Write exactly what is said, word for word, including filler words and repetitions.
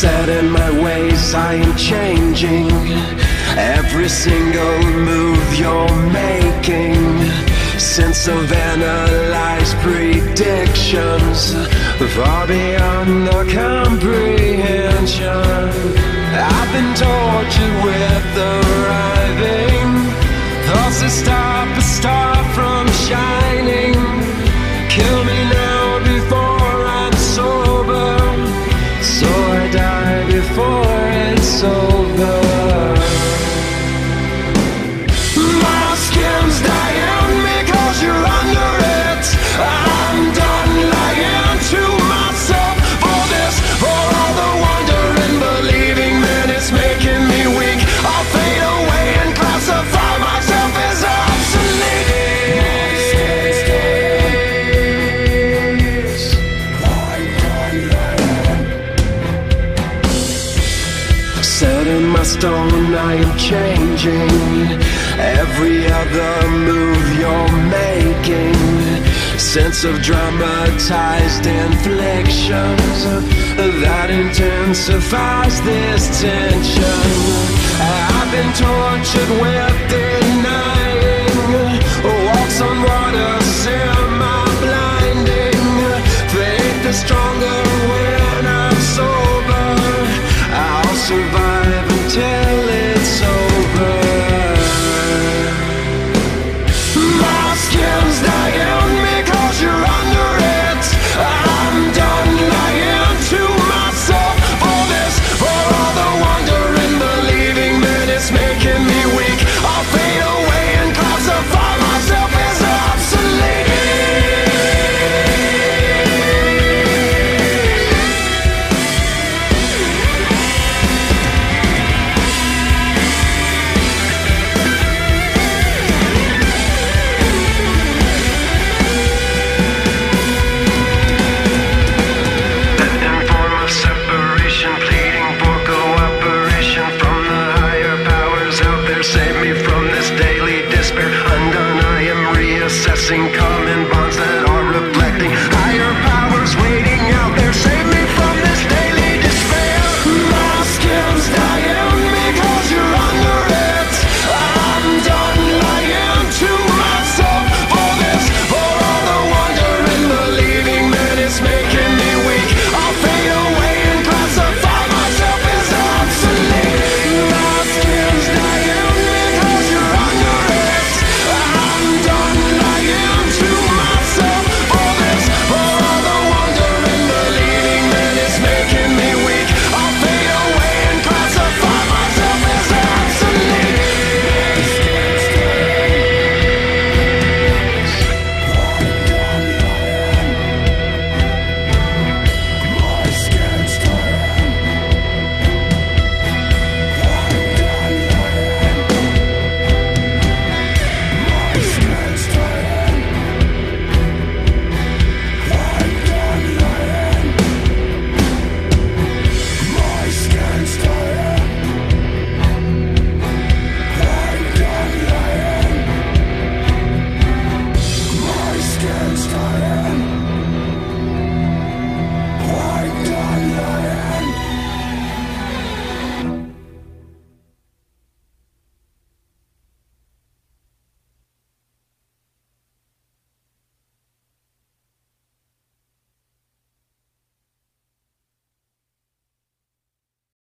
Set in my ways, I am changing every single move you're making. Sense of analyzed predictions, far beyond the comprehension. I've been tortured with arriving thoughts that stop a star from shining. Kill me now before I'm sober, so I die before it's over. My skin's dying because you're under it. I'm done lying to myself for this, for all the wonder in believing that it's making me weak. I'll fade away and classify myself as obsolete. Set in my stone, I am changing every other move you're making. Sense of dramatized inflictions that intensifies this tension. I've been tortured with denial.